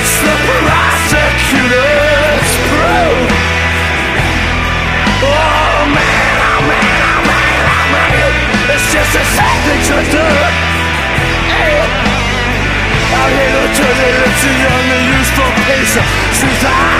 It's the prosecutor's proof. Oh man, oh man, oh man, oh man. It's just a sad thing to do. Hey. Out here to turn their lips and young and useful piece of truth.